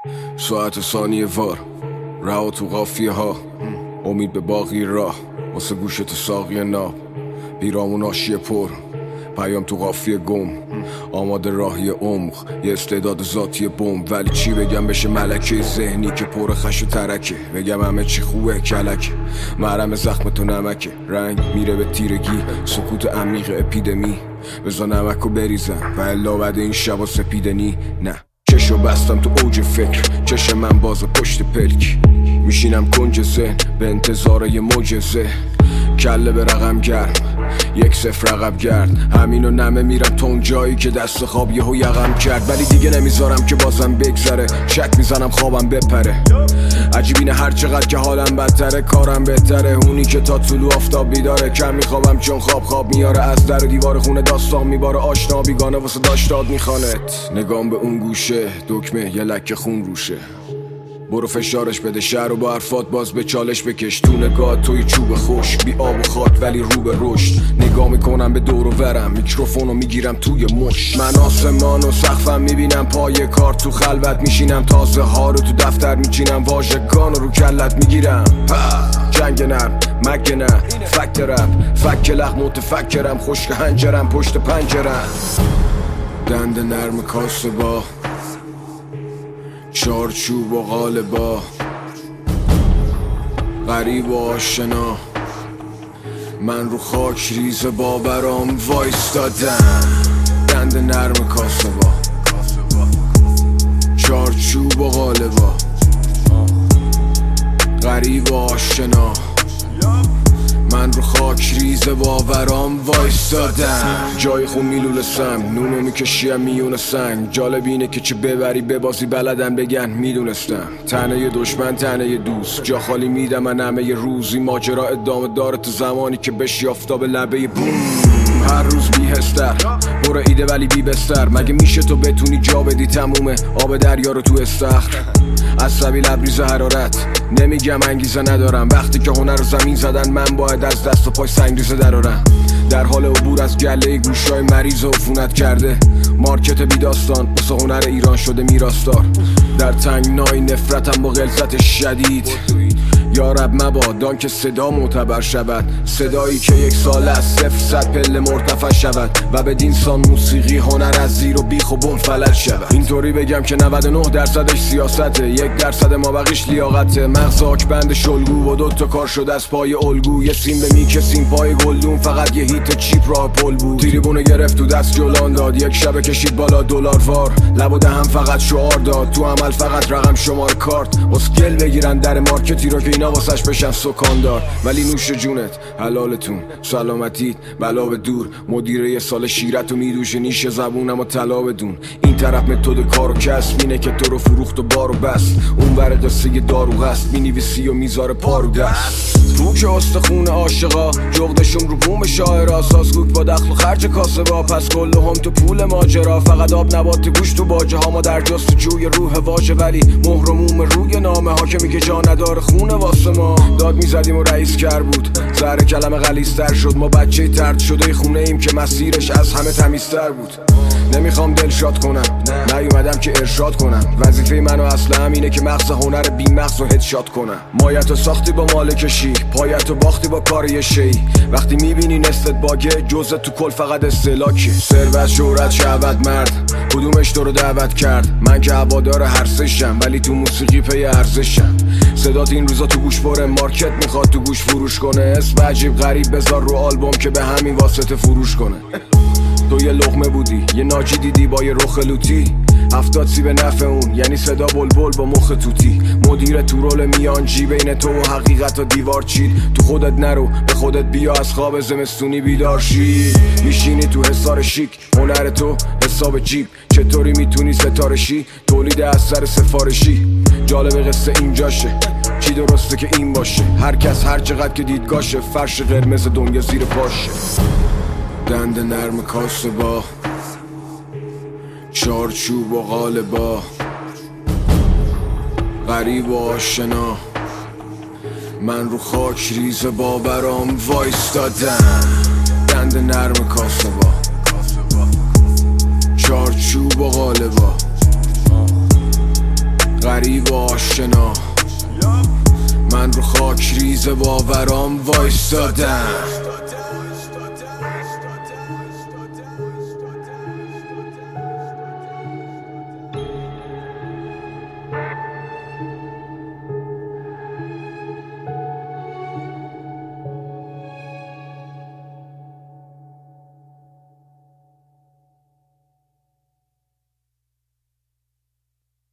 ساعت ثانیه وار رها تو قافیه ها، امید به باقی راه واسه گوشت ساقی ناب، بیرامون آشیه پر پیام تو قافیه گم، آماده راهی عمق، یه استعداد ذاتی بمب. ولی چی بگم بشه ملکه ذهنی که پر خش و ترکه، بگم همه چی خوبه کلکه، مرهم زخم تو نمکه، رنگ میره به تیرگی، سکوت عمیق اپیدمی، بزا نمکو بریزم و الا بعد این شبا سپیدنی. نه چشو بستم تو اوج فکر، چش من باز پشت پلک، میشینم کنج ذهن به انتظار یه معجزه، کله به رقم گرم 1-0 رقم گرد، همینو نمه میرم تا اون جایی که دست خواب یهو یقم کرد. ولی دیگه نمیذارم که بازم بگذره، شک میزنم خوابم بپره، عجیب اینه هر چقدر که حالم بدتره کارم بهتره، اونی که تا طلوع آفتاب بیداره، کم میخوابم چون خواب میاره، از در و دیوار خونه داستان میباره، آشنا بیگانه واسه داشتاد میخوانت، نگام به اون گوشه دکمه یه لکه خون روشه، برو فشارش بده شهر و با حرفات باز به چالش بکش، تو نگاه توی چوب خشک بی آب و خاک ولی رو به رشد، نگاه میکنم به دور و ورم، میکروفونو میگیرم توی مش، من آسمان و سقفم میبینم پای کار، تو خلوت میشینم تازه ها رو تو دفتر میچینم، واژگان رو کلت میگیرم، جنگ نرم مگه نه فکت رپ، فک لخ متفکرم، خشک هنجرم پشت پنجرم، دند نرم کاسه با چارچوب و قالبا، غریب و آشنا، من رو خاک ریز باورام وایستادم، دند نرم کاسه با چارچوب و قالبا، غریب و آشنا، من رو خاک ریز باورام وایستادم، جای خون میلول سم، نونو میکشیم میون سنگ، جالب اینه که چه ببری ببازی بلدن بگن میدونستم، تنه دشمن تنه دوست، جا خالی میدم من همه روزی، ماجرا ادامه داره تو زمانی که بشی آفتاب لبه بوم، هر روز بیهستر برو ایده ولی بی بستر، مگه میشه تو بتونی جا بدی تمومه آب دریا رو تو استخر، عصبی لبریز حرارت نمیگم انگیزه ندارم، وقتی که هنر رو زمین زدن من باید از دست و پای سنگریزه درارم، در حال عبور از گله گوشای مریض و عفونت کرده، مارکت بی داستان واسه هنر ایران شده میراستار، در تنگنای نفرتم با غلظت شدید، یا رب مبادان که صدا معتبر شود، صدایی که 1 سال از 0-100 پله مرتفع شود و بدین سان موسیقی هنر از زیر و بیخ و بم فلج شود، اینطوری بگم که 99% سیاسته، 1% ما بقیش لیاقته، مغز آکبند شلگو و 2 تا کار شده از پای الگو، یه سیم به میکسیم پای گلدون، فقط یه هیت چیپ راه پل بود، تریبونه گرفت تو دست جولان داد، یک شبه کشید بالا دلار وار، لب و دهم فقط شعار داد، تو عمل فقط رقم شماره کارت، اسکل بگیرن در مارکتی رو که اینا واسش بشن سکاندار، ولی نوش جونت حلالتون سلامتیت بلا به دور، مدیره یه سال شیرتو میدوشه نیش زبونم و طلا بدون، این طرف متد کار و کسب اینه که تو رو فروخت و بارو بست، اون ور قصه دارو هست مینویسی و میذاره پارو دست، رو که استخون عاشقا جغدشون رو بوم شاعرا، سازگوک با دخل و خرج کاسبا، پس کل هم تو پول ماجرا، فقط آب نبات گوش تو باجه ها، ما در جستجوی روح واژه، ولی مهر و موم روی نامه ها که میگه جا نداره خونه واسه ما، داد میزدیم و رئیس کر بود، زهر کلمه غلیظ‌تر شد، ما بچه طرد شده خونه ایم که مسیرش از همه تمیزتر بود، نمیخوام دلشاد کنم نیومدم که ارشاد کنم، وظیفه منو اصلا همینه که مغز هنر بی مغز رو هدشات کنم، مایتو ساختی با مالکشی، پایتو باختی با کار یه شی، وقتی میبینی نستت باگه جزت تو کل فقط استهلاکه، ثروت شهرت شهوت مرد کدومش تو رو دعوت کرد، من که هوادار هر سشم ولی تو موسیقی پی ارزشم، صدات این روزا تو گوش بره، مارکت میخواد تو گوش فروش کنه، اسم عجیب غریب بذار رو آلبوم که به همین واسطه فروش کنه، تو یه لقمه بودی یه ناجی دیدی با یه رخ لوتی، 70 سی به نفع اون یعنی صدا بلبل با مخ توتی، مدیر تو رول میانجی بین تو و حقیقت و دیوار چید، تو خودت نرو به خودت بیا از خواب زمستونی بیدار شی، میشینی تو حصار شیک هنر تو حساب جیب، چطوری میتونی ستاره شی تولید اثر سفارشی، جالب قصه اینجاشه چی درسته که این باشه، هر کس هر چقدر که دیدگاشه، فرش قرمز دنیا زیر پاشه، دند نرم کاسه با چارچوب و قالبا، غریب و آشنا، من رو خاک ریز باورام وایستادم، دند نرم کاسه با چارچوب و قالبا، غریب و آشنا، من رو خاک ریز باورام وایستادم.